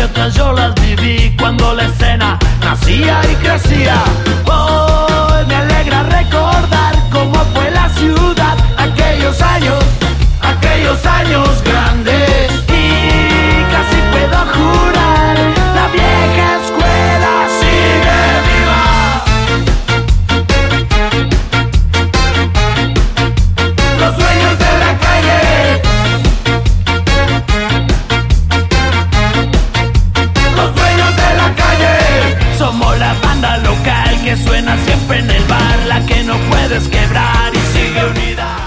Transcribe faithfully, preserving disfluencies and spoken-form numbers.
otras yo las viví cuando la escena nacía y crecía. Hoy me alegra recordar cómo fue la ciudad, aquellos años, aquellos años grandes. Y casi puedo jurar, la vieja escuela sigue viva. Los dueños de la calle, los dueños de la calle. Somos la banda local que suena siempre en el bar, la que no puedes quebrar y sigue unida.